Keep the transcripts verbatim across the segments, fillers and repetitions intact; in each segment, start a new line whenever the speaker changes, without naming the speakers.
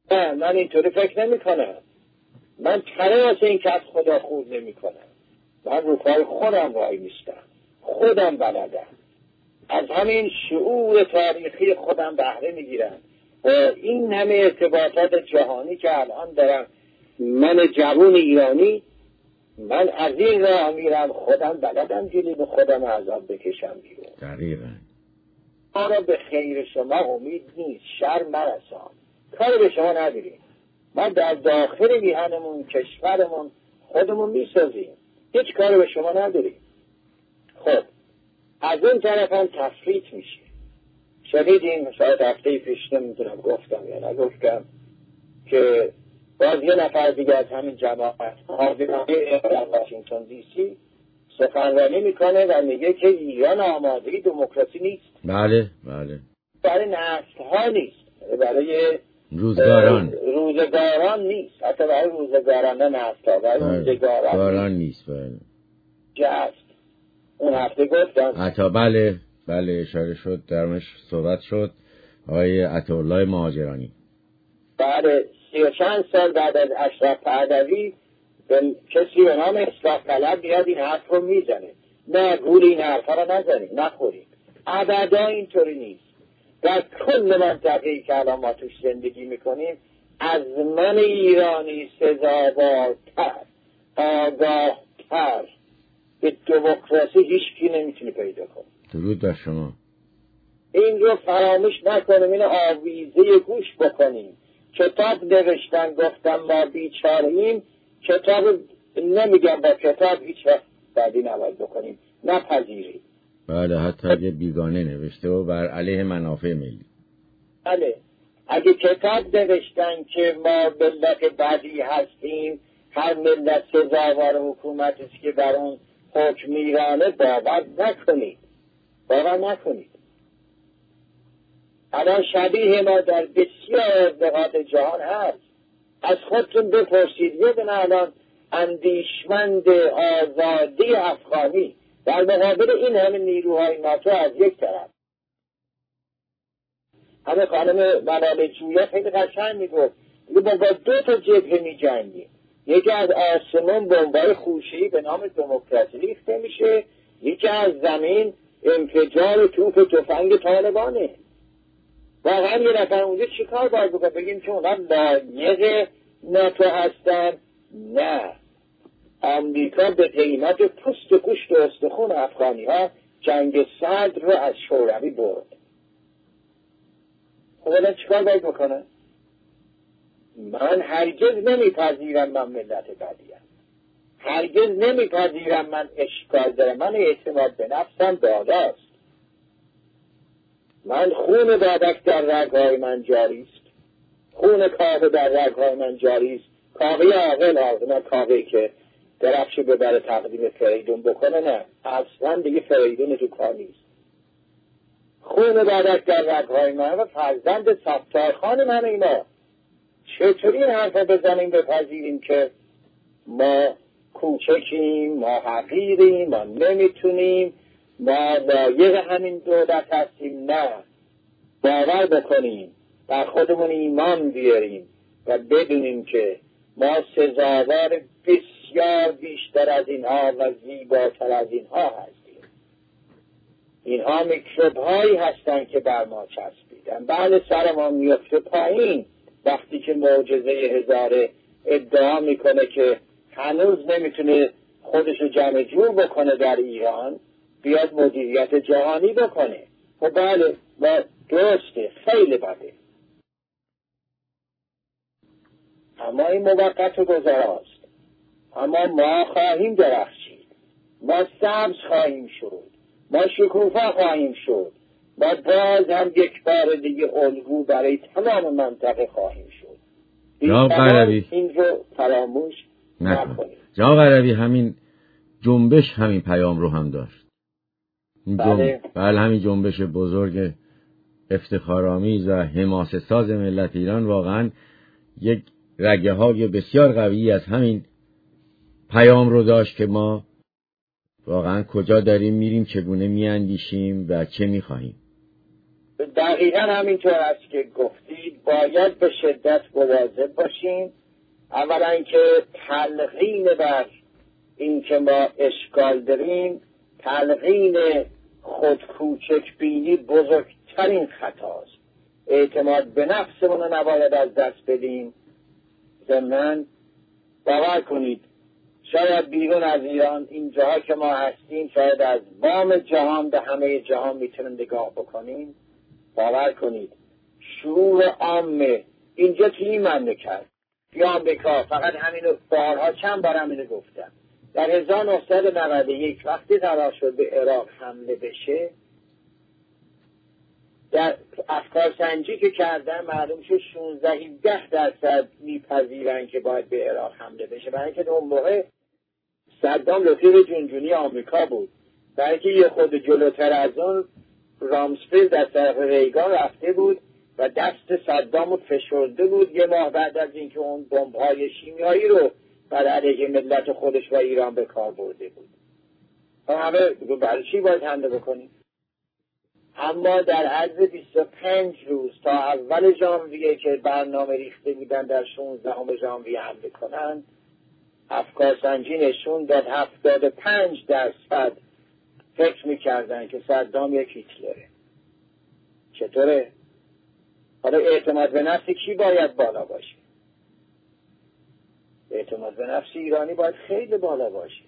نه، من اینطوری فکر نمی کنم. من تره واسه این که از خدا خود نمی کنم. من رو پای خودم وای میستم، خودم بلدم، از همین شعور تاریخی خودم بهره میگیرم و این همه ارتباطات جهانی که الان دارم. من جوان ایرانی، من از این راه میرم، خودم بلدم جلوی خودم عذاب بکشم بیرون.
دقیقاً.
ما را به خیر شما امید نیست، شر مرسان، کاری به شما نداریم. ما در داخل میهنمون، کشورمون خودمون میسازیم، هیچ کاری به شما نداریم. خب از اون طرف هم تفریط میشه. شنیدیم شاید هفته پیش، نمیدونم گفتم یا نگفتم، که باز یه نفر دیگه از همین جماعت حاضرانه واشنگتن دی سی سخنرانی میکنه و میگه که ایران آماده دموکراسی نیست.
بله بله.
برای نسل ها نیست، برای
روزگاران
روزگاران نیست، حتی برای روزگاران نه نسل ها، برای روزگاران
نیست. بله
جست اون هفته گفتم
عطا بله بله اشاره شد، درمش صحبت شد. آقای عطاالله مهاجرانی
بعد سی و چند سال بعد از اشرف پهلوی به کسی به نام اصلاح طلب بیاد این حرف رو میزنه. نه، گول این حرفا رو نزنید، نخورید. ابدا اینطوری نیست. در کل منطقه‌ای که الان ما توش زندگی میکنیم، از من ایرانی سزاوارتر، آگاهتر به دموکراسی هیچ کی نمیتونه پیدا کنه.
درود بر شما.
این رو فراموش نکنیم، این آویزه گوش بکنیم. کتاب نوشتن گفتم ما بیچاره‌ایم، کتاب نمیگم با کتاب هیچ وقت بعدی نباید بکنیم، نپذیریم.
بله، حتی اگه بیگانه نوشته و بر علیه منافع ملی.
بله، اگه کتاب نوشتن که ما ملت بعدی هستیم، هر ملت سزاوار حکومتی است که بر اون حکم میرانه، باور نکنید، باور نکنید. الان شبیه ما در بسیار نقاط جهان هست. از خودتون بپرسید، یه دونه الان اندیشمند آزادی افغانی در مقابل این همه نیروهای ناتو از یک طرف، همه خانم منال جویا خیلی قشنگ میگفت ما با دو تا جبهه میجنگیم، یکی از آسمون بمبای خوشه‌ای به نام دموکراسی ریخته میشه، یکی از زمین انفجار توپ تفنگ طالبانه. واقعا یه نفر اونجا چیکار باید بکنه؟ بگیم که اونا لایق ناتو هستن؟ نه، امریکا به قیمت پوست و گوشت و استخون افغانی ها جنگ صدر رو از شوروی برد. خب الان چیکار باید بکنه؟ من هرگز نمیپذیرم من ملت بدیم، هرگز نمیپذیرم من اشکال دارم. من اعتماد به نفسم بالاست، من خون بادک در رگهای من جاری است، خون کاوه در رگهای من جاری است. کاوه عاقل ها، نه کاوه که درفش ببره تقدیم فریدون بکنه، نه، اصلا دیگه فریدون تو کار نیست. خون بادک در رگهای من و فرزند ستارخان من اینا. چطوری این حرفا بزنیم بپذیریم که ما کوچکیم، ما حقیریم، ما نمیتونیم، ما لایق همین دولت هستیم؟ نه، باور بکنیم، بر خودمون ایمان بیاریم و بدونیم که ما سزاوار بسیار بیشتر از اینها و زیباتر از اینها هستیم. اینها میکروب هایی هستن که بر ما چسبیدن. بله، سر ما میفته پایین وقتی که معجزه هزاره ادعا میکنه که هنوز نمیتونه خودشو جمع جور بکنه در ایران، بیاد مدیریت جهانی بکنه. خب بله، ما درسته، خیلی بده، اما این موقت و گذراست. اما ما خواهیم درخشید، ما سبز خواهیم شد، ما شکوفا خواهیم شد، ما باز هم یک بار دیگه الگو برای تمام منطقه خواهیم شد.
جناب قربی
این رو فراموش نکنید.
جناب قربی، همین جنبش همین پیام رو هم داشت.
بله.
بله، همین جنبش بزرگ افتخارآمیز و حماسه ساز ملت ایران واقعا یک رگه های بسیار قوی از همین پیام رو داشت که ما واقعا کجا داریم میریم، چگونه میاندیشیم و چه میخواهیم.
دقیقا همینطور است که گفتید. باید به شدت مواظب باشیم. اولا اینکه تلقین بر این که ما اشکال داریم، تلقین خود کوچک بینی بزرگترین خطاست. اعتماد به نفسمون رو نباید از دست بدیم. ضمناً باور کنید شاید بیرون از ایران این جاها که ما هستیم، شاید از بام جهان به همه جهان میتونیم نگاه بکنیم. باور کنید شعور عامه اینجا توی این مملکت، توی آمریکا، فقط همینو بارها چند بار همینو گفتم، در هزار و نهصد و نود و یک وقتی قرار شد به عراق حمله بشه، در افکار سنجی که کردن معلوم شد شانزده هفده درصد میپذیرن که باید به عراق حمله بشه. برای اینکه اون موقع صدام رفیق جونجونی آمریکا بود، برای اینکه یه خود جلوتر از اون رامسفیلد از طرف ریگان رفته بود و دست صدام رو فشرده بود یه ماه بعد از اینکه اون بمب‌های شیمیایی رو بر علیه ملت خودش و ایران به کار برده بود. همه برای چی باید حمله بکنیم؟ اما در عرض بیست و پنج روز تا اول ژانویه که برنامه ریخته بودن در شانزدهم ژانویه حمله کنن، افکار سنجی نشون داد هفتاد و پنج درصد فکر میکردن که صدام یک هیتلره. چطوره؟ حالا اعتماد به نفس کی باید بالا باشه؟ اعتماد به نفس ایرانی باید خیلی بالا باشه.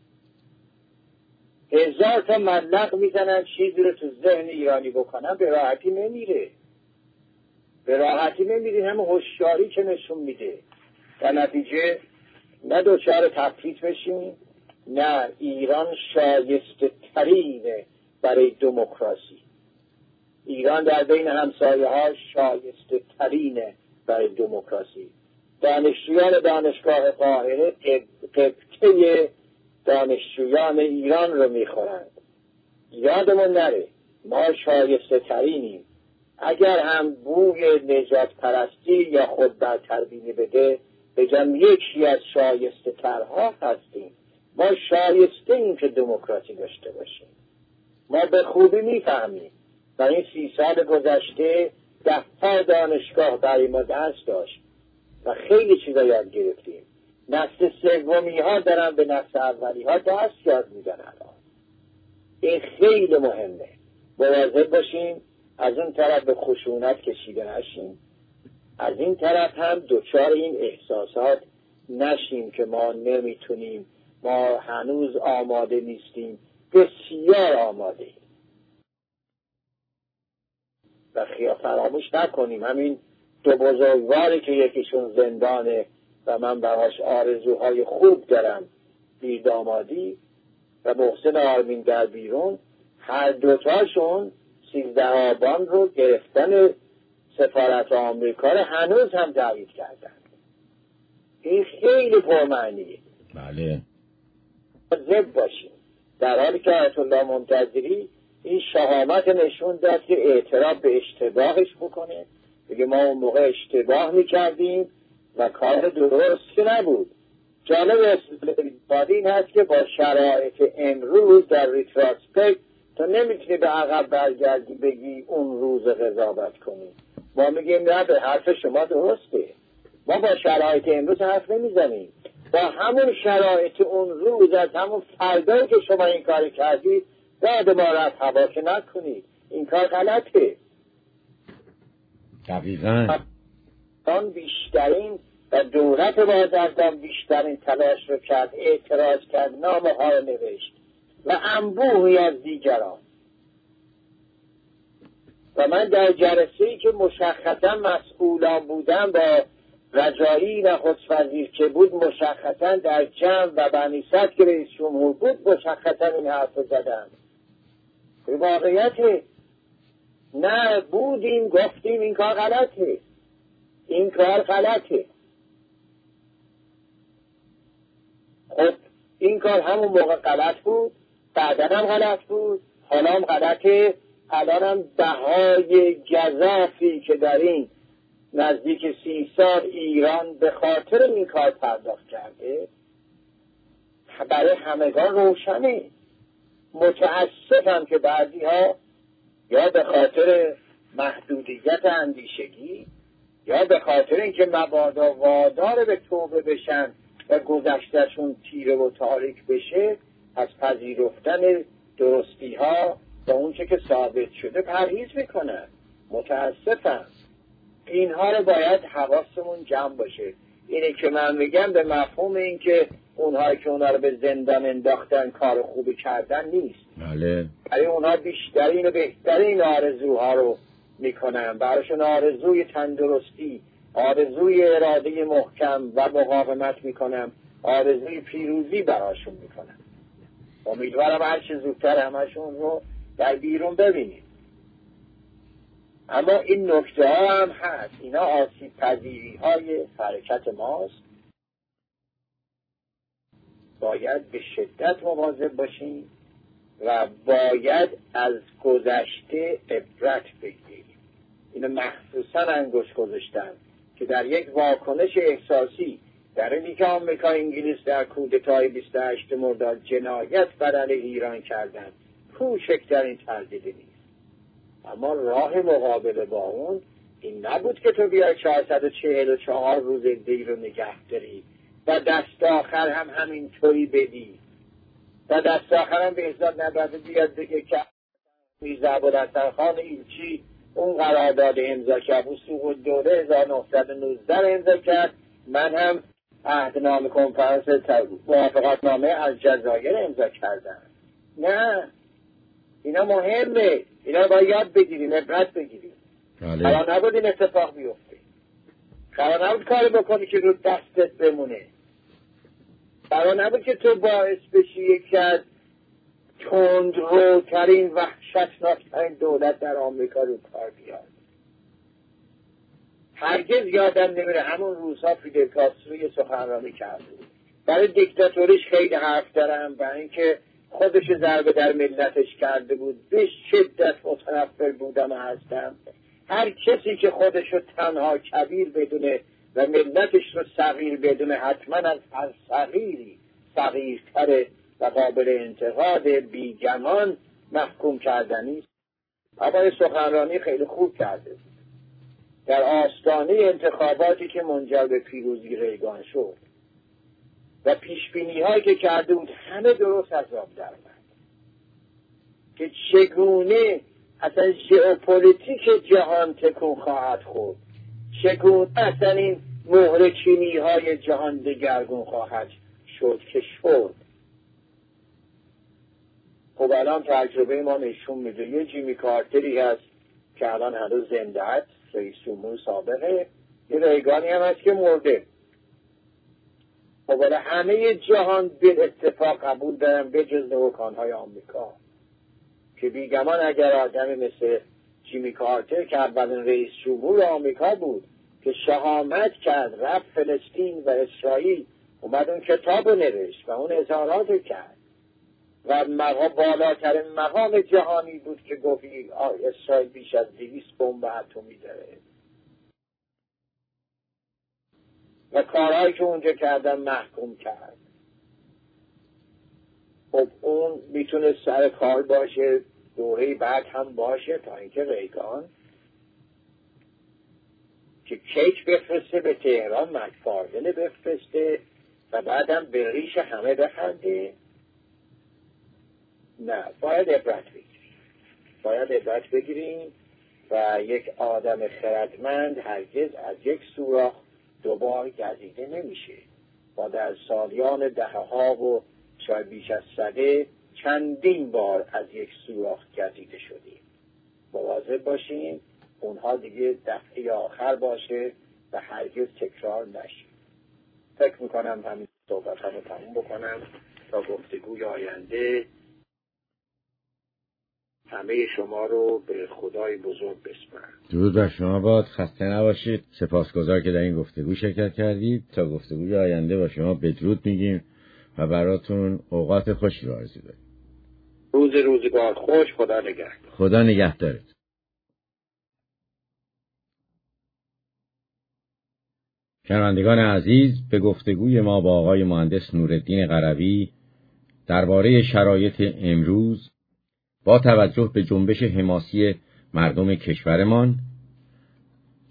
هزار تا ملق میزنن چیزی رو تو ذهن ایرانی بکنن، به راحتی نمیره. به راحتی نمیره. همه هوشیاری که نشون میده. در نتیجه نه دوچار تفریط بشیم، نه ایران شایسته ترینه برای دموکراسی. ایران در بین همسایه ها شایسته ترینه برای دموکراسی. دانشجویان دانشگاه قاهره قبطه دانشجویان ایران رو میخورند. یادمون نره ما شایسته ترینیم. اگر هم بوی نجات پرستی یا خود برتربینی بده، بگم یکی از شایسته ترها هستیم. ما شایسته این که دموکراسی داشته باشیم. ما به خوبی میفهمیم. در این سی سال گذشته ده تا دانشگاه برای ما دست داشت و خیلی چیزا یاد گرفتیم. نسل سومی ها دارن به نسل اولی ها دست یاد میدن. الان این خیلی مهمه. مواظب باشیم از اون طرف به خشونت کشیده نشیم، از این طرف هم دوچار این احساسات نشیم که ما نمیتونیم، ما هنوز آماده نیستیم. بسیار آماده ایم و خیال فراموش نکنیم همین دو بزرگواری که یکیشون زندانه و من براش آرزوهای خوب دارم، بیردامادی و محسن آرمین در بیرون، هر دوتاشون سیزده آبان رو گرفتن سفارت آمریکا رو هنوز هم تایید کردن. این خیلی پرمعنیه.
بله.
زب باشیم. در حالی که آیت الله منتظری این شهامت نشون داد که اعتراف به اشتباهش بکنه، بگه ما اون موقع اشتباه میکردیم و کار درست که نبود. جالب استفاده این هست که با شرایط امروز در ریتراسپکت تو نمیتونی به عقب برگردی بگی اون روز قضاوت کنی. ما میگیم نه، به حرف شما درسته. ما با شرایط امروز حرف نمیزنیم، با همون شرایط اون روز، از همون فردایی که شما این کار کردید داد ما رفت هوا که نکنید. این کار غلطه.
دقیقاً
آن بیشترین و دولت بازرگان بیشترین تلاش رو کرد، اعتراض کرد، نامه ها رو نوشت و انبوهی از دیگران. و من در جلسه‌ای که مشخصا مسئولان بودم با رجایی و خودوزیر که بود، مشخصا در جمع و بنی صدر که رئیس جمهور بود مشخصا این حرف زدم. به واقعیت نه بودیم گفتیم این کار غلطه، این کار غلطه. خب این کار همون موقع غلط بود، بعدن هم غلط بود، حالا هم غلطه. الان هم بهای گزافی که در این نزدیک سی سال ایران به خاطر این کار پرداخت کرده برای همگان روشنه. متاسفم که بعضی ها یا به خاطر خاصیت اندیشگی، یا به خاطر اینکه مبادا وادار به توبه بشن و گذشتهشون تیره و تاریک بشه، از پذیرفتن درستی ها و اونچه که ثابت شده پرهیز میکنن. متاسفم. اینها رو باید حواسمون جمع باشه. اینه که من میگم به مفهوم این که اونها که اونها رو به زندان انداختن کار خوبی کردن نیست.
بله.
برای اونها بیشترین و بهترین آرزوها رو میکنن، براشون آرزوی تندرستی، آرزوی اراده محکم و مقاومت میکنم، آرزوی پیروزی براشون میکنم. امیدوارم هر چه زودتر همشون رو در بیرون ببینیم. اما این نکته ها هم هست. اینا آسیب پذیری های حرکت ماست. باید به شدت مواظب باشیم و باید از گذشته عبرت بگیریم. اینو مخصوصا انگشت گذاشتن که در یک واکنش احساسی در اینی که آمریکا انگلیس در کودتای بیست و هشتم مرداد جنایت بر علیه ایران کردن، کوچکترین تردیدی نیست. اما راه مقابله با اون این نبود که تو بیای چهارصد و چهل و چهار روز دی رو نگه داری و دست آخر هم همینطوری بدی و دست آخر هم به احضاد نبرده بیاد بگه که میرزا ابوالحسن خان ایلچی اون قرارداد امضا کرد، وثوق الدوله هزار و نهصد و نوزده رو امضا کرد، من هم عهدنامه کنفرانس موافقتنامه از جزایر امضا کردم. نه، اینا مهمه. اینا باید یاد بگیریم، عبرت بگیریم. قرار نبود این اتفاق بیفته. قرار نبود کاری بکنی که رو دستت بمونه. قرار نبود که تو باعث بشی یکی از تندروترین وحشتناکترین دولت در آمریکا رو کار بیاد. هرگز یادم نمیره همون روزها فیدل کاسترو یه سخنرانی کرده. برای دیکتاتوریش خیلی حرف دارم، برای اینکه خودش ضربه در ملتش کرده بود. به شدت متنفر بودم و هستم. هر کسی که خودش رو تنها کبیر بدونه و ملتش رو صغیر بدونه، حتما از هر صغیری صغیرتر و قابل انتقاد بیگمان محکوم کردنی است. اما سخنرانی خیلی خوب کرده در آستانه انتخاباتی که منجر به پیروزی ریگان شد و پیشبینی هایی که کرده بود همه درست از آب در اومد که چگونه اصلا ژئوپلیتیک جهان تکون خواهد خورد، چگونه اصلا این مهره چینی های جهان دگرگون خواهد شد که شد. خب الان تجربه ما نشون میده یه جیمی کارتری هست که الان هنوز زنده است، رئیس جمهور سابقه، یه ریگانی هم هست که مرده. خب الان همه جهان به اتفاق قبول دارن به جز نوکانهای آمریکا که بیگمان اگر آدمی مثل جیمی کارتر که اولین رئیس جمهور آمریکا بود که شهامت کرد، رفت فلسطین و اسرائیل، اومد اون کتاب رو نوشت و اون اظهارات کرد و مقام بالاترین مقام جهانی بود که گفت اسرائیل بیش از دویست بمب اتمی داره و کارهایی که اونجا کردن محکوم کرد. خب اون میتونه سر کار باشه، دوره بعد هم باشه، تا اینکه ریگان که کیک بفرسته به تهران، مکفاردل بفرسته و بعدم به ریش همه بخنده. نه، باید عبرت بگیریم. باید عبرت بگیریم و یک آدم خردمند هرگز از یک سوراخ دوبار گزیده نمیشه. ما در سالیان دهه ها و شاید بیش از صده چندین بار از یک سوراخ گزیده شدیم. مواظب باشیم اونها دیگه دفعه آخر باشه و هرگز تکرار نشه. فکر میکنم همین صحبت هم رو تموم بکنم تا گفتگوی آینده همه شما رو به خدای بزرگ بسپارم.
درود بر شما باد، خسته نباشید. سپاسگزار که در این گفتگو شرکت کردید. تا گفتگوی آینده با شما بدرود میگیم و براتون اوقات خوشی رو آرزو داریم.
روز روزگار خوش. خدا نگهدار.
خدا نگهدارت. شنوندگان عزیز، به گفتگوی ما با آقای مهندس نورالدین قروی درباره شرایط امروز با توجه به جنبش حماسی مردم کشورمان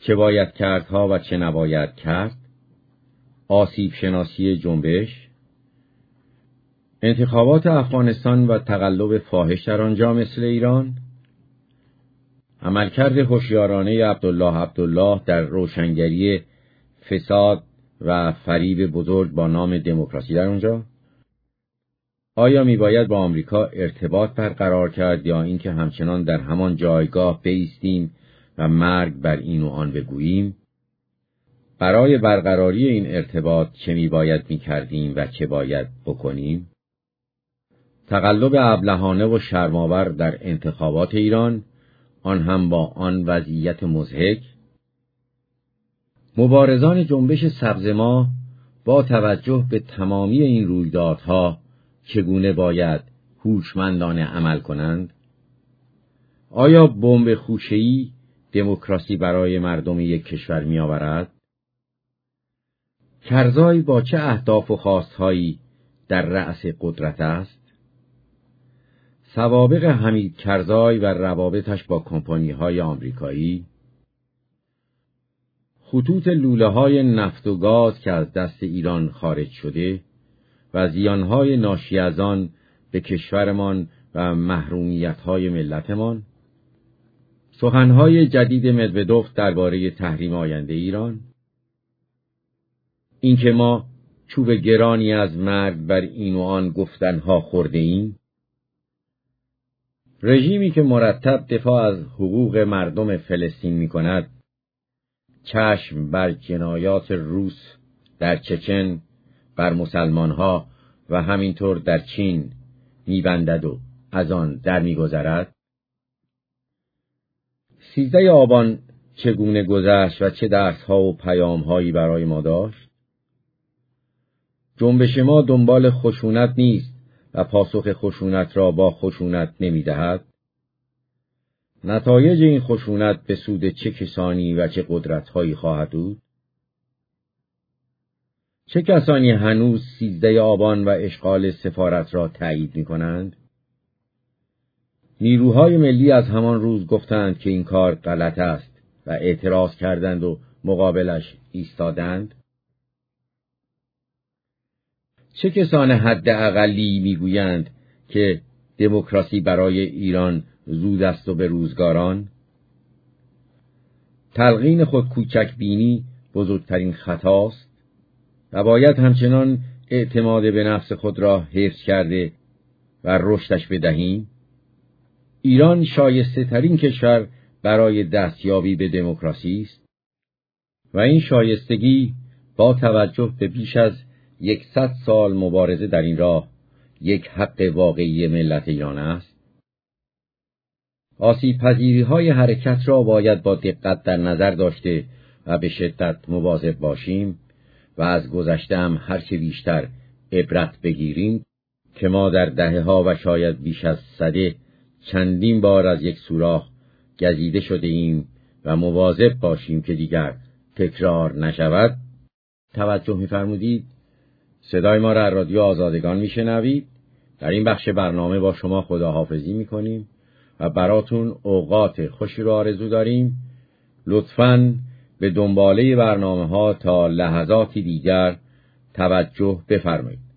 چه باید کردها و چه نباید کرد، آسیب شناسی جنبش، انتخابات افغانستان و تقلب فاحش در آنجا مثل ایران، عملکرد هوشیارانه عبدالله عبدالله در روشنگری فساد و فریب بزرگ با نام دموکراسی در آنجا، آیا میباید با آمریکا ارتباط برقرار کرد یا اینکه همچنان در همان جایگاه بایستیم و مرگ بر این و آن بگوییم؟ برای برقراری این ارتباط چه میباید میکردیم و چه باید بکنیم؟ تقلب ابلهانه و شرم‌آور در انتخابات ایران، آن هم با آن وضعیت مضحک. مبارزان جنبش سبز ما با توجه به تمامی این رویدادها چگونه باید هوشمندانه عمل کنند؟ آیا بمب خوشه‌ای دموکراسی برای مردم یک کشور می آورد؟ کرزای با چه اهداف و خواستهایی در رأس قدرت است؟ سوابق حمید کرزای و روابطش با کمپانی‌های آمریکایی، خطوط لوله‌های نفت و گاز که از دست ایران خارج شده و زیانهای ناشی از آن به کشورمان و محرومیت‌های ملتمان، سخنهای جدید مدودوف درباره تحریم آینده ایران، اینکه ما چوب گرانی از مرگ بر این و آن گفتنها خورده ایم، رژیمی که مرتب دفاع از حقوق مردم فلسطین می کند، چشم بر جنایات روس در چچن بر مسلمانها و همینطور در چین میبندد و از آن در میگذرد. سیزده آبان چگونه گذشت و چه درسها و پیامهایی برای ما داشت؟ جنبش ما دنبال خشونت نیست و پاسخ خشونت را با خشونت نمیدهد. نتایج این خشونت به سود چه کسانی و چه قدرت‌هایی خواهد بود؟ چه کسانی هنوز سیزده آبان و اشغال سفارت را تایید می‌کنند؟ نیروهای ملی از همان روز گفتند که این کار غلط است و اعتراض کردند و مقابلش ایستادند. چه کسان حداقلی میگویند که دموکراسی برای ایران زود است و به روزگاران؟ تلقین خود کوچک بینی بزرگترین خطاست و باید همچنان اعتماد به نفس خود را حفظ کرده و رشدش بدهیم. ایران شایسته ترین کشور برای دستیابی به دموکراسی است و این شایستگی با توجه به بیش از یکصد سال مبارزه در این راه یک حق واقعی ملت ایران است. آسیب پذیری های حرکت را باید با دقت در نظر داشته و به شدت مواظب باشیم و از گذشته هم هرچه بیشتر عبرت بگیریم که ما در دهه ها و شاید بیش از سده چندین بار از یک سوراخ گزیده شده ایم و مواظب باشیم که دیگر تکرار نشود. توجه می‌فرمودید. صدای ما را رادیو آزادگان میشنوید. در این بخش برنامه با شما خداحافظی میکنیم و براتون اوقات خوشی رو آرزو داریم. لطفاً به دنباله برنامه ها تا لحظاتی دیگر توجه بفرمایید.